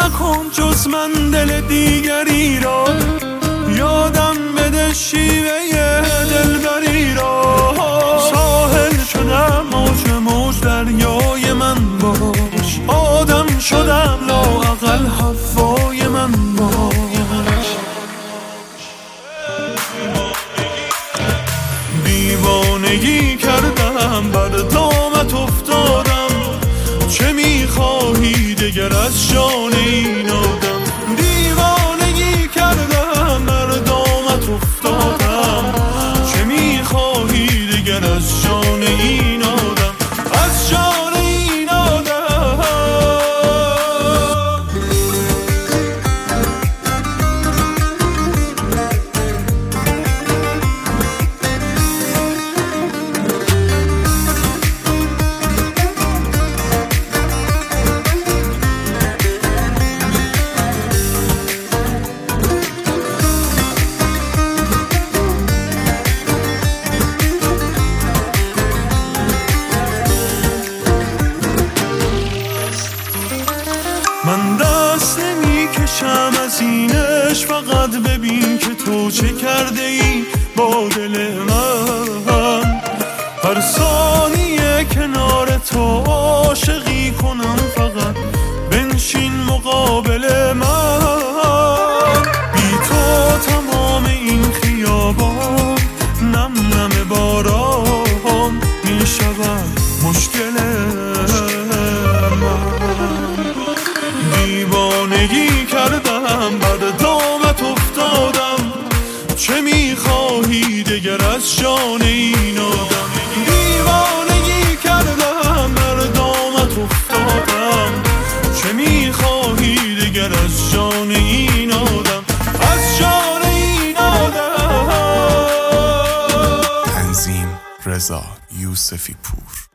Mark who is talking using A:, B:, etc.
A: مکن جز من دل دیگری را، یادم بده شیوه دلبری را. ساحل شدم موج دریای من باش، آدم شدم لااقل هوای من باش. دیوانگی کردم بر دامت افتادم، چه میخواهی دگر از جان این آدم. دیوانگی کردم بر دامت افتادم، چه میخواهی دگر از جان این آدم، از جان این آدم. من دست نمی کشم از اینش، فقط ببین که تو چه کرده ای با دل من. هر ثانیه کنار تو عاشقی کنم، فقط بنشین مقابل من. بی تو تمام این خیابان نم نم باران می شود مشکل من. دیوانگی کردم بر دامت افتادم، چه میخواهی دگر از جان این آدم. دیوانگی کردم بر دامت افتادم، چه میخواهی دگر از جان این آدم، از جان این آدم.
B: تنظیم رضا یوسفی پور.